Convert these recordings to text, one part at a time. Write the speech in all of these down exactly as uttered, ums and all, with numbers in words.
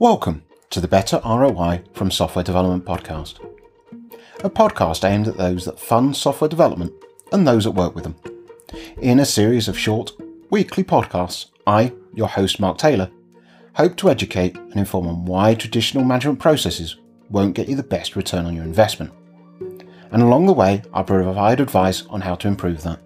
Welcome to the Better R O I from Software Development podcast, a podcast aimed at those that fund software development and those that work with them. In a series of short, weekly podcasts, I, your host Mark Taylor, hope to educate and inform on why traditional management processes won't get you the best return on your investment. And along the way, I'll provide advice on how to improve that.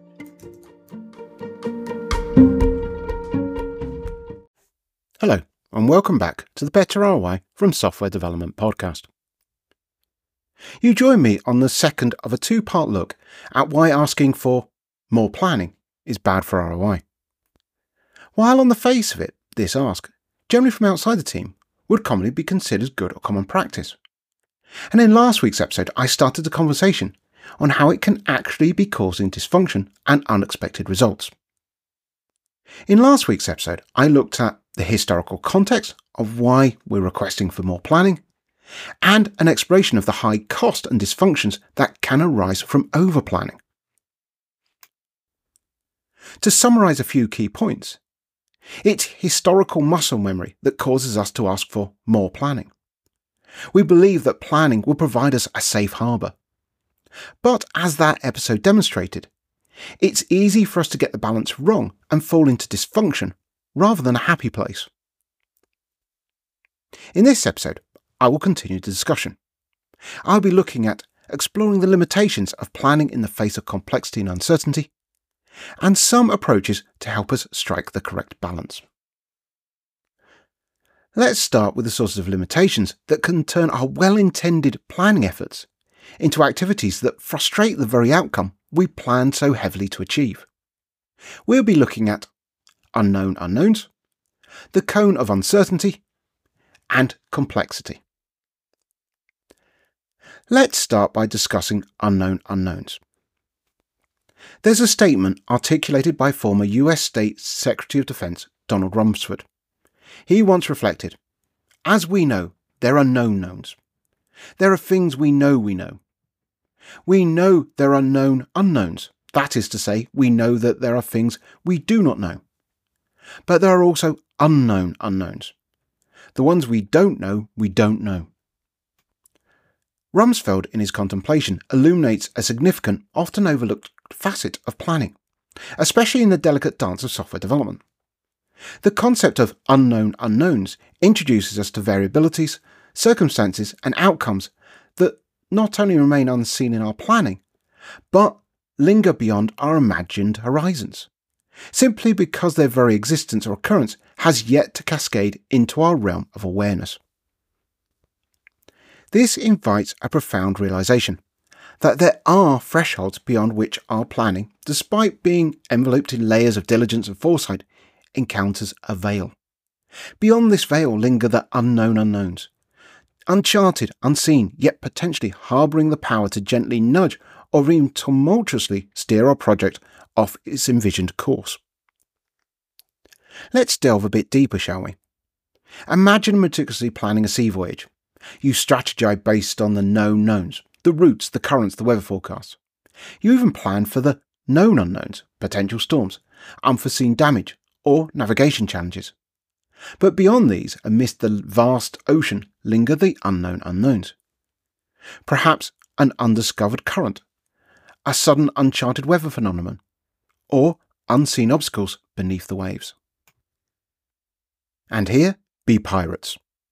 Hello, and welcome back to the Better R O I from Software Development podcast. You join me on the second of a two-part look at why asking for more planning is bad for R O I. While on the face of it, this ask, generally from outside the team, would commonly be considered good or common practice. And in last week's episode, I started the conversation on how it can actually be causing dysfunction and unexpected results. In last week's episode, I looked at the historical context of why we're requesting for more planning, and an exploration of the high cost and dysfunctions that can arise from over-planning. To summarise a few key points, it's historical muscle memory that causes us to ask for more planning. We believe that planning will provide us a safe harbour. But as that episode demonstrated, it's easy for us to get the balance wrong and fall into dysfunction rather than a happy place. In this episode, I will continue the discussion. I'll be looking at exploring the limitations of planning in the face of complexity and uncertainty, and some approaches to help us strike the correct balance. Let's start with the sources of limitations that can turn our well-intended planning efforts into activities that frustrate the very outcome we planned so heavily to achieve. We'll be looking at unknown unknowns, the cone of uncertainty, and complexity. Let's start by discussing unknown unknowns. There's a statement articulated by former U S State Secretary of Defense Donald Rumsfeld. He once reflected, "As we know, there are known knowns. There are things we know we know. We know there are known unknowns. That is to say, we know that there are things we do not know. But there are also unknown unknowns. The ones we don't know, we don't know." Rumsfeld, in his contemplation, illuminates a significant, often overlooked facet of planning, especially in the delicate dance of software development. The concept of unknown unknowns introduces us to variabilities, circumstances, and outcomes that not only remain unseen in our planning, but linger beyond our imagined horizons, simply because their very existence or occurrence has yet to cascade into our realm of awareness. This invites a profound realization that there are thresholds beyond which our planning, despite being enveloped in layers of diligence and foresight, encounters a veil. Beyond this veil linger the unknown unknowns, uncharted, unseen, yet potentially harbouring the power to gently nudge or even tumultuously steer our project off its envisioned course. Let's delve a bit deeper, shall we? Imagine meticulously planning a sea voyage. You strategize based on the known knowns, the routes, the currents, the weather forecasts. You even plan for the known unknowns, potential storms, unforeseen damage, or navigation challenges. But beyond these, amidst the vast ocean, linger the unknown unknowns. Perhaps an undiscovered current, a sudden uncharted weather phenomenon, or unseen obstacles beneath the waves. And here be pirates.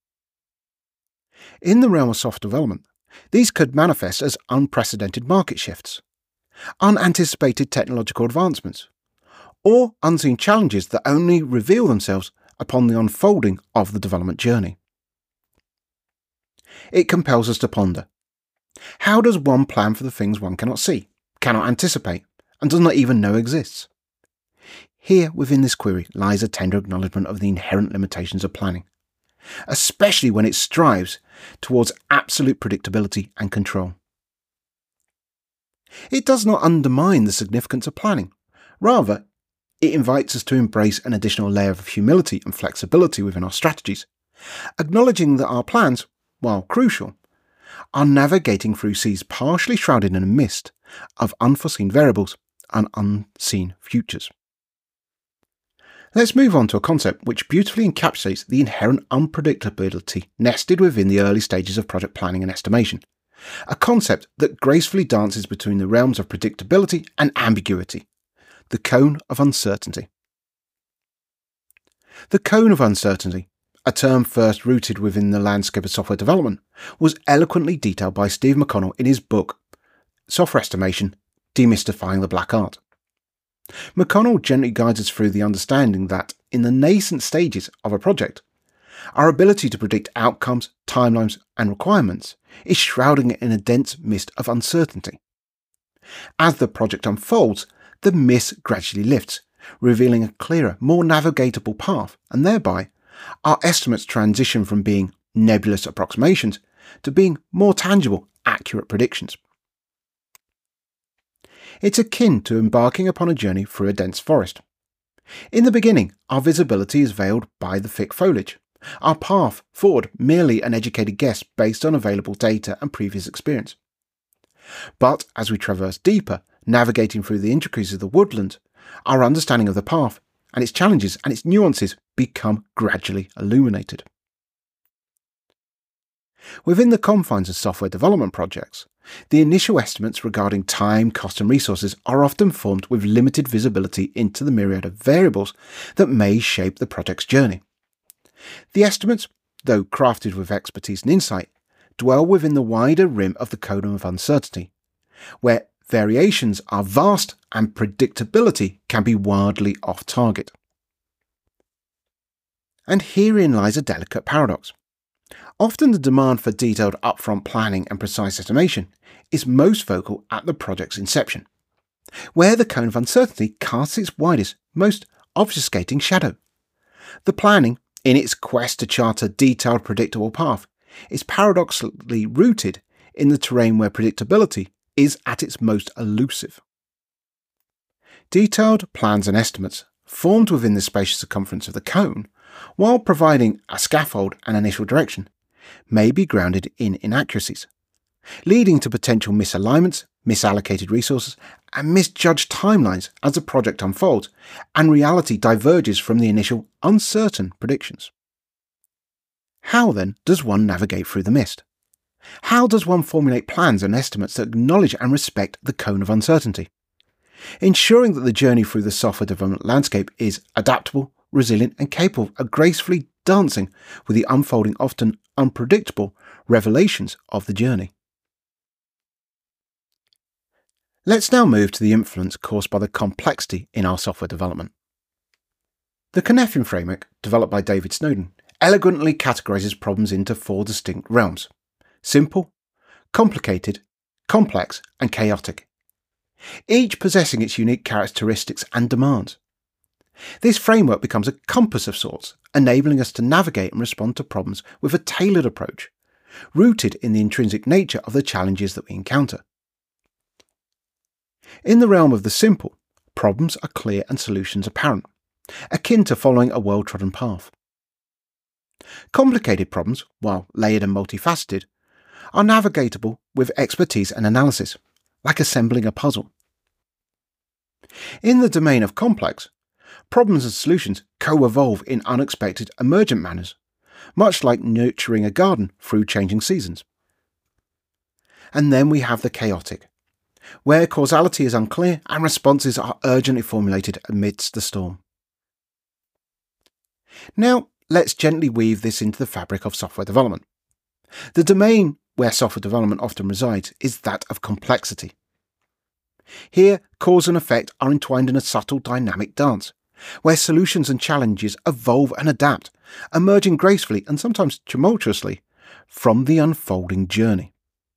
In the realm of software development, these could manifest as unprecedented market shifts, unanticipated technological advancements, or unseen challenges that only reveal themselves upon the unfolding of the development journey. It compels us to ponder. How does one plan for the things one cannot see, cannot anticipate, and does not even know exists? Here within this query lies a tender acknowledgement of the inherent limitations of planning, especially when it strives towards absolute predictability and control. It does not undermine the significance of planning. Rather, it invites us to embrace an additional layer of humility and flexibility within our strategies, acknowledging that our plans, while crucial, are navigating through seas partially shrouded in a mist of unforeseen variables and unseen futures. Let's move on to a concept which beautifully encapsulates the inherent unpredictability nested within the early stages of project planning and estimation. A concept that gracefully dances between the realms of predictability and ambiguity. The cone of uncertainty. The cone of uncertainty, a term first rooted within the landscape of software development, was eloquently detailed by Steve McConnell in his book, Software Estimation, Demystifying the Black Art. McConnell gently guides us through the understanding that, in the nascent stages of a project, our ability to predict outcomes, timelines, and requirements is shrouding it in a dense mist of uncertainty. As the project unfolds, the mist gradually lifts, revealing a clearer, more navigatable path, and thereby, our estimates transition from being nebulous approximations to being more tangible, accurate predictions. It's akin to embarking upon a journey through a dense forest. In the beginning, our visibility is veiled by the thick foliage, our path forward merely an educated guess based on available data and previous experience. But as we traverse deeper, navigating through the intricacies of the woodland, our understanding of the path and its challenges and its nuances become gradually illuminated. Within the confines of software development projects, the initial estimates regarding time, cost and resources are often formed with limited visibility into the myriad of variables that may shape the project's journey. The estimates, though crafted with expertise and insight, dwell within the wider rim of the cone of uncertainty, where variations are vast and predictability can be wildly off target. And herein lies a delicate paradox. Often the demand for detailed upfront planning and precise estimation is most vocal at the project's inception, where the cone of uncertainty casts its widest, most obfuscating shadow. The planning, in its quest to chart a detailed, predictable path, is paradoxically rooted in the terrain where predictability is at its most elusive. Detailed plans and estimates, formed within the spacious circumference of the cone, while providing a scaffold and initial direction, may be grounded in inaccuracies, leading to potential misalignments, misallocated resources, and misjudged timelines as the project unfolds and reality diverges from the initial uncertain predictions. How then does one navigate through the mist? How does one formulate plans and estimates that acknowledge and respect the cone of uncertainty, ensuring that the journey through the software development landscape is adaptable, resilient, and capable of gracefully dancing with the unfolding, often unpredictable revelations of the journey? Let's now move to the influence caused by the complexity in our software development. The Cynefin framework, developed by David Snowden, elegantly categorizes problems into four distinct realms: simple, complicated, complex, and chaotic, each possessing its unique characteristics and demands. This framework becomes a compass of sorts, enabling us to navigate and respond to problems with a tailored approach, rooted in the intrinsic nature of the challenges that we encounter. In the realm of the simple, problems are clear and solutions apparent, akin to following a well-trodden path. Complicated problems, while layered and multifaceted, are navigatable with expertise and analysis, like assembling a puzzle. In the domain of complex, problems and solutions co-evolve in unexpected, emergent manners, much like nurturing a garden through changing seasons. And then we have the chaotic, where causality is unclear and responses are urgently formulated amidst the storm. Now, let's gently weave this into the fabric of software development. The domain where software development often resides is that of complexity. Here, cause and effect are entwined in a subtle dynamic dance, where solutions and challenges evolve and adapt, emerging gracefully and sometimes tumultuously from the unfolding journey.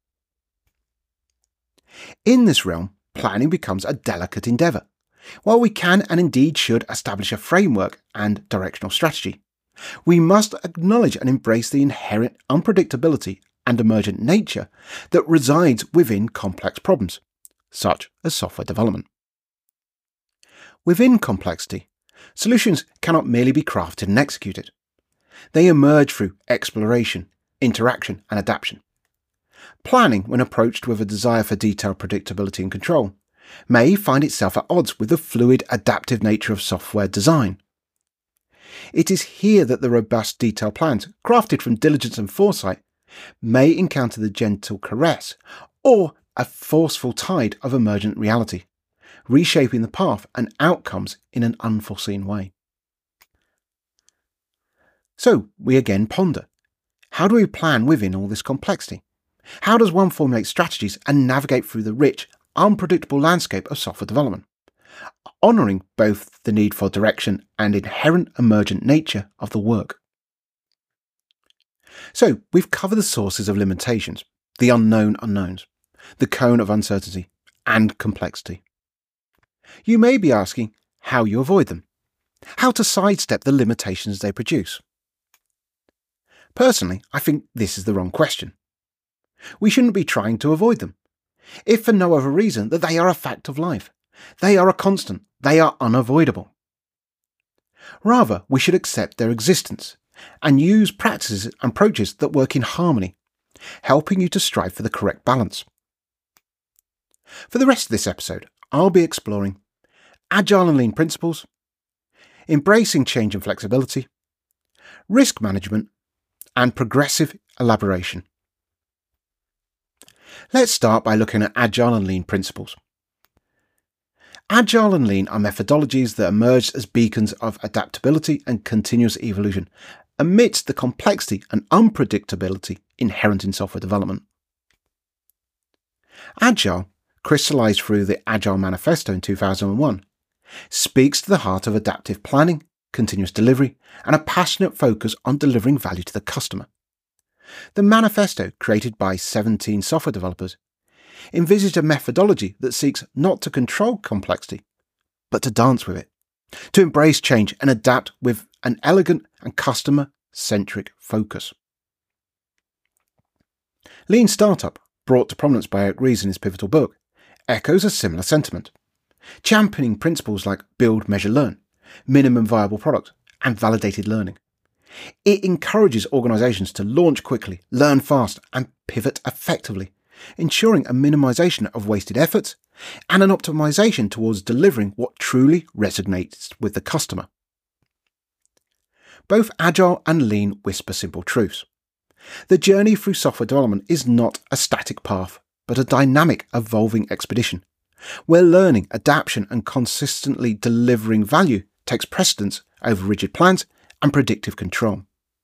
In this realm, planning becomes a delicate endeavour. While we can and indeed should establish a framework and directional strategy, we must acknowledge and embrace the inherent unpredictability and emergent nature that resides within complex problems, such as software development. Within complexity, solutions cannot merely be crafted and executed. They emerge through exploration, interaction, and adaptation. Planning, when approached with a desire for detailed predictability and control, may find itself at odds with the fluid, adaptive nature of software design. It is here that the robust detailed plans, crafted from diligence and foresight, may encounter the gentle caress or a forceful tide of emergent reality, reshaping the path and outcomes in an unforeseen way. So we again ponder, how do we plan within all this complexity? How does one formulate strategies and navigate through the rich, unpredictable landscape of software development, honouring both the need for direction and inherent emergent nature of the work? So we've covered the sources of limitations, the unknown unknowns, the cone of uncertainty, and complexity. You may be asking how you avoid them, how to sidestep the limitations they produce. Personally, I think this is the wrong question. We shouldn't be trying to avoid them, if for no other reason that they are a fact of life. They are a constant. They are unavoidable. Rather, we should accept their existence and use practices and approaches that work in harmony, helping you to strive for the correct balance. For the rest of this episode, I'll be exploring Agile and Lean principles, embracing change and flexibility, risk management, and progressive elaboration. Let's start by looking at Agile and Lean principles. Agile and Lean are methodologies that emerged as beacons of adaptability and continuous evolution amidst the complexity and unpredictability inherent in software development. Agile, crystallised through the Agile Manifesto in two thousand one, speaks to the heart of adaptive planning, continuous delivery, and a passionate focus on delivering value to the customer. The manifesto, created by seventeen software developers, envisaged a methodology that seeks not to control complexity, but to dance with it, to embrace change and adapt with an elegant and customer-centric focus. Lean Startup, brought to prominence by Eric Ries in his pivotal book, echoes a similar sentiment, championing principles like build, measure, learn, minimum viable product, and validated learning. It encourages organisations to launch quickly, learn fast, and pivot effectively, ensuring a minimisation of wasted efforts and an optimisation towards delivering what truly resonates with the customer. Both Agile and Lean whisper simple truths. The journey through software development is not a static path, but a dynamic, evolving expedition, where learning, adaptation, and consistently delivering value takes precedence over rigid plans and predictive control.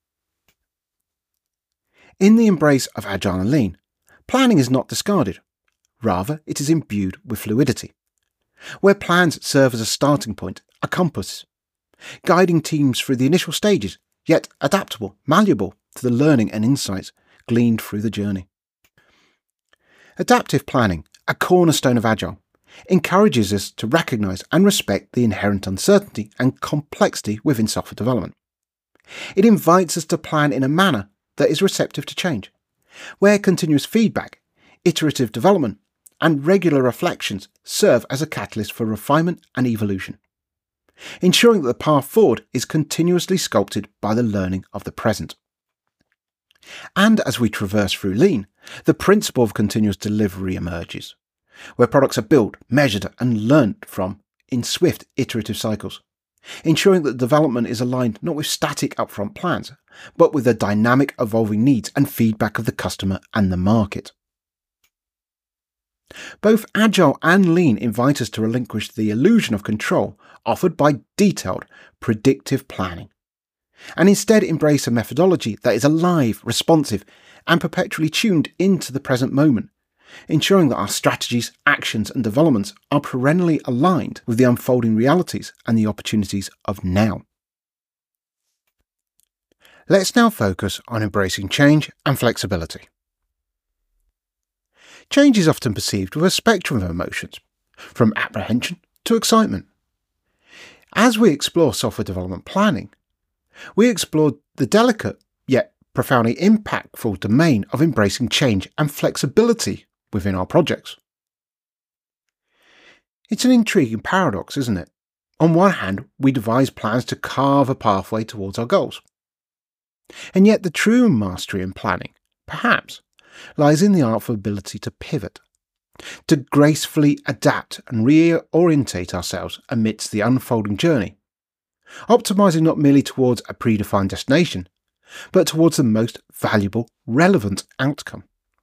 In the embrace of Agile and Lean, planning is not discarded. Rather, it is imbued with fluidity, where plans serve as a starting point, a compass, guiding teams through the initial stages, yet adaptable, malleable to the learning and insights gleaned through the journey. Adaptive planning, a cornerstone of Agile, encourages us to recognise and respect the inherent uncertainty and complexity within software development. It invites us to plan in a manner that is receptive to change, where continuous feedback, iterative development, and regular reflections serve as a catalyst for refinement and evolution, ensuring that the path forward is continuously sculpted by the learning of the present. And as we traverse through Lean, the principle of continuous delivery emerges, where products are built, measured, and learnt from in swift iterative cycles, ensuring that development is aligned not with static upfront plans, but with the dynamic evolving needs and feedback of the customer and the market. Both Agile and Lean invite us to relinquish the illusion of control offered by detailed, predictive planning, and instead embrace a methodology that is alive, responsive, and perpetually tuned into the present moment, ensuring that our strategies, actions, and developments are perennially aligned with the unfolding realities and the opportunities of now. Let's now focus on embracing change and flexibility. Change is often perceived with a spectrum of emotions, from apprehension to excitement. As we explore software development planning, we explore the delicate yet profoundly impactful domain of embracing change and flexibility within our projects. It's an intriguing paradox, isn't it? On one hand, we devise plans to carve a pathway towards our goals. And yet the true mastery in planning, perhaps, lies in the artful ability to pivot, to gracefully adapt and reorientate ourselves amidst the unfolding journey, optimizing not merely towards a predefined destination, but towards the most valuable, relevant outcome.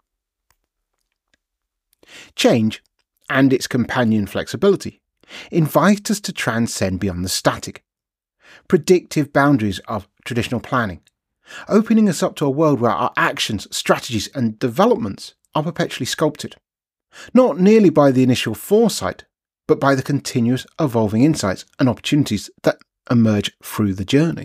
Change, and its companion flexibility, invite us to transcend beyond the static, predictive boundaries of traditional planning, opening us up to a world where our actions, strategies and developments are perpetually sculpted, not merely by the initial foresight, but by the continuous evolving insights and opportunities that emerge through the journey.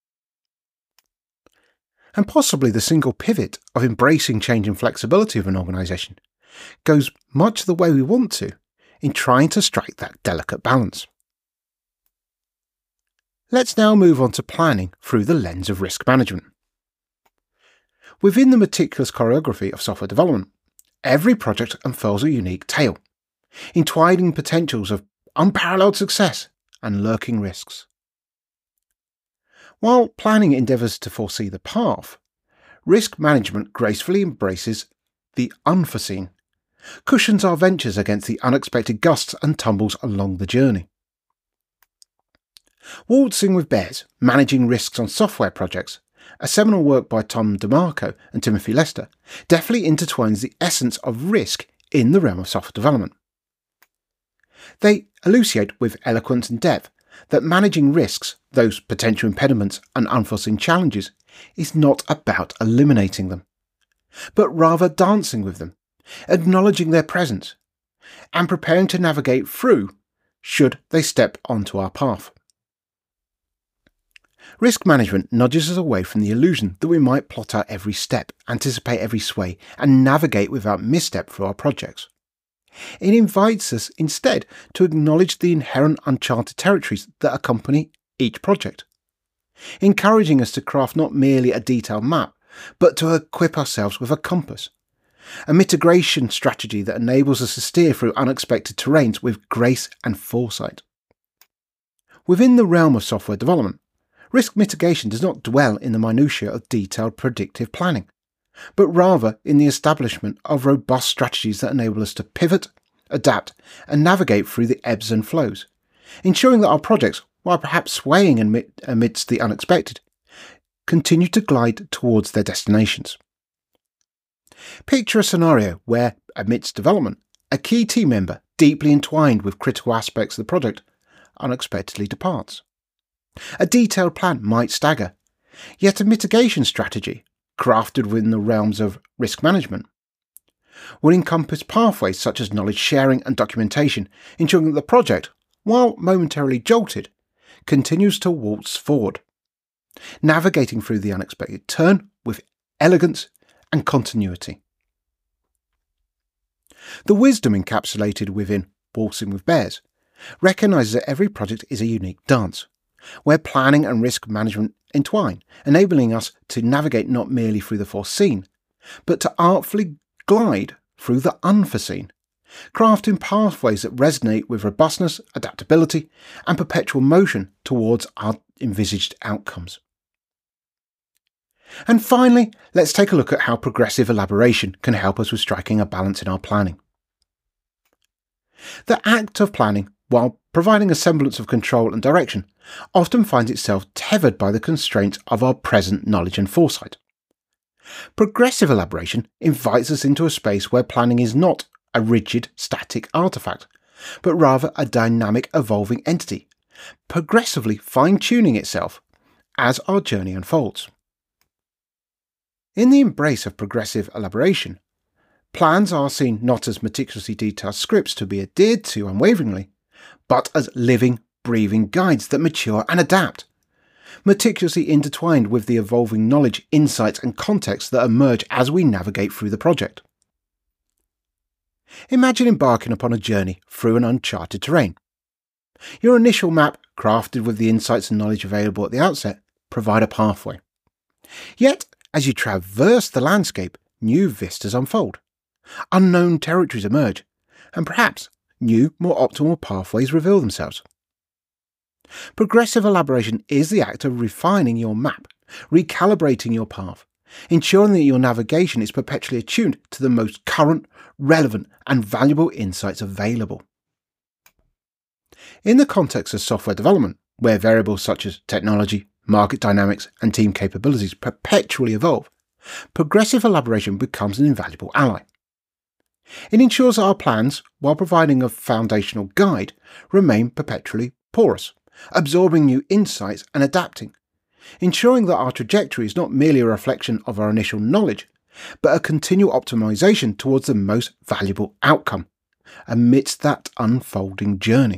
And possibly the single pivot of embracing change and flexibility of an organisation goes much the way we want to in trying to strike that delicate balance. Let's now move on to planning through the lens of risk management. Within the meticulous choreography of software development, every project unfurls a unique tale, entwining potentials of unparalleled success and lurking risks. While planning endeavours to foresee the path, risk management gracefully embraces the unforeseen, cushions our ventures against the unexpected gusts and tumbles along the journey. Waltzing with Bears, Managing Risks on Software Projects, a seminal work by Tom DeMarco and Timothy Lester, deftly intertwines the essence of risk in the realm of software development. They elucidate with eloquence and depth that managing risks, those potential impediments and unforeseen challenges, is not about eliminating them, but rather dancing with them, acknowledging their presence, and preparing to navigate through should they step onto our path. Risk management nudges us away from the illusion that we might plot out every step, anticipate every sway, and navigate without misstep through our projects. It invites us instead to acknowledge the inherent uncharted territories that accompany each project, encouraging us to craft not merely a detailed map, but to equip ourselves with a compass, a mitigation strategy that enables us to steer through unexpected terrains with grace and foresight. Within the realm of software development, risk mitigation does not dwell in the minutiae of detailed predictive planning, but rather in the establishment of robust strategies that enable us to pivot, adapt, and navigate through the ebbs and flows, ensuring that our projects, while perhaps swaying amidst the unexpected, continue to glide towards their destinations. Picture a scenario where, amidst development, a key team member, deeply entwined with critical aspects of the project, unexpectedly departs. A detailed plan might stagger, yet a mitigation strategy, crafted within the realms of risk management, will encompass pathways such as knowledge sharing and documentation, ensuring that the project, while momentarily jolted, continues to waltz forward, navigating through the unexpected turn with elegance and continuity. The wisdom encapsulated within Waltzing with Bears recognises that every project is a unique dance, where planning and risk management entwine, enabling us to navigate not merely through the foreseen, but to artfully glide through the unforeseen, crafting pathways that resonate with robustness, adaptability, and perpetual motion towards our envisaged outcomes. And finally, let's take a look at how progressive elaboration can help us with striking a balance in our planning. The act of planning, while providing a semblance of control and direction, often finds itself tethered by the constraints of our present knowledge and foresight. Progressive elaboration invites us into a space where planning is not a rigid, static artifact, but rather a dynamic, evolving entity, progressively fine-tuning itself as our journey unfolds. In the embrace of progressive elaboration, plans are seen not as meticulously detailed scripts to be adhered to unwaveringly, but as living, breathing guides that mature and adapt, meticulously intertwined with the evolving knowledge, insights and contexts that emerge as we navigate through the project. Imagine embarking upon a journey through an uncharted terrain. Your initial map, crafted with the insights and knowledge available at the outset, provide a pathway. Yet, as you traverse the landscape, new vistas unfold, unknown territories emerge, and perhaps new, more optimal pathways reveal themselves. Progressive elaboration is the act of refining your map, recalibrating your path, ensuring that your navigation is perpetually attuned to the most current, relevant, and valuable insights available. In the context of software development, where variables such as technology, market dynamics, and team capabilities perpetually evolve, progressive elaboration becomes an invaluable ally. It ensures that our plans, while providing a foundational guide, remain perpetually porous, absorbing new insights and adapting, ensuring that our trajectory is not merely a reflection of our initial knowledge, but a continual optimization towards the most valuable outcome amidst that unfolding journey.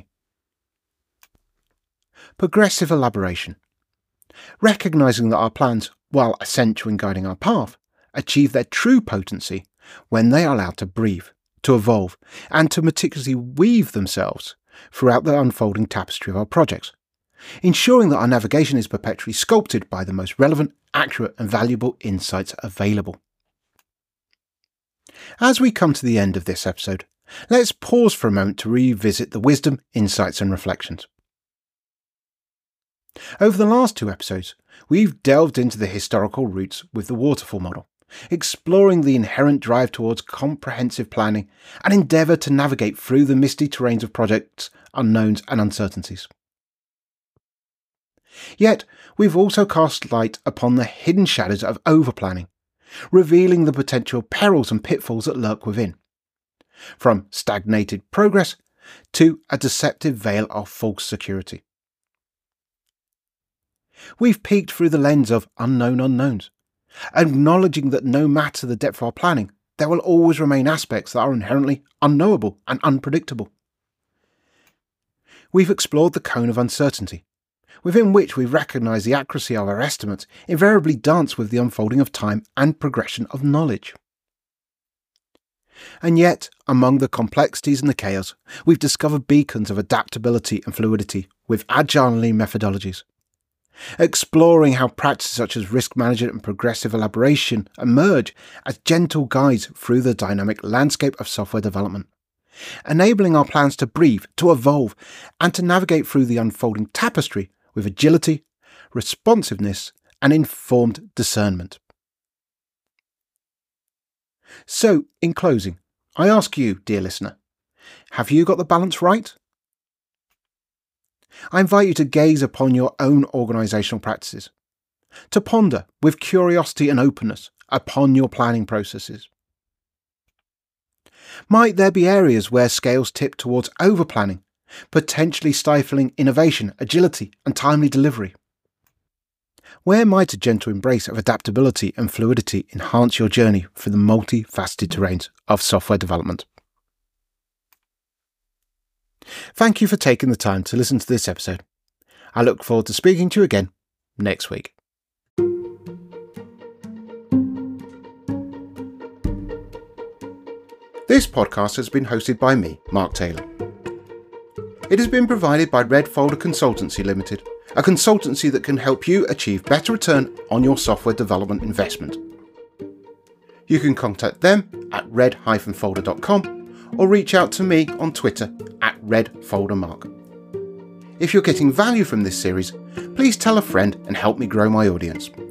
Progressive elaboration. Recognizing that our plans, while essential in guiding our path, achieve their true potency when they are allowed to breathe, to evolve, and to meticulously weave themselves throughout the unfolding tapestry of our projects, ensuring that our navigation is perpetually sculpted by the most relevant, accurate, and valuable insights available. As we come to the end of this episode, let's pause for a moment to revisit the wisdom, insights, and reflections. Over the last two episodes, we've delved into the historical roots with the waterfall model, exploring the inherent drive towards comprehensive planning and endeavour to navigate through the misty terrains of projects, unknowns and uncertainties. Yet, we've also cast light upon the hidden shadows of overplanning, revealing the potential perils and pitfalls that lurk within, from stagnated progress to a deceptive veil of false security. We've peeked through the lens of unknown unknowns, acknowledging that no matter the depth of our planning, there will always remain aspects that are inherently unknowable and unpredictable. We've explored the cone of uncertainty, within which we recognise the accuracy of our estimates invariably dance with the unfolding of time and progression of knowledge. And yet, among the complexities and the chaos, we've discovered beacons of adaptability and fluidity with agile and lean methodologies, exploring how practices such as risk management and progressive elaboration emerge as gentle guides through the dynamic landscape of software development, enabling our plans to breathe, to evolve, and to navigate through the unfolding tapestry with agility, responsiveness, and informed discernment. So, in closing, I ask you, dear listener, have you got the balance right? I invite you to gaze upon your own organisational practices, to ponder with curiosity and openness upon your planning processes. Might there be areas where scales tip towards overplanning, potentially stifling innovation, agility, and timely delivery? Where might a gentle embrace of adaptability and fluidity enhance your journey through the multifaceted terrains of software development? Thank you for taking the time to listen to this episode. I look forward to speaking to you again next week. This podcast has been hosted by me, Mark Taylor. It has been provided by Red Folder Consultancy Limited, a consultancy that can help you achieve better return on your software development investment. You can contact them at red dash folder dot com or reach out to me on Twitter at red folder mark. If you're getting value from this series, please tell a friend and help me grow my audience.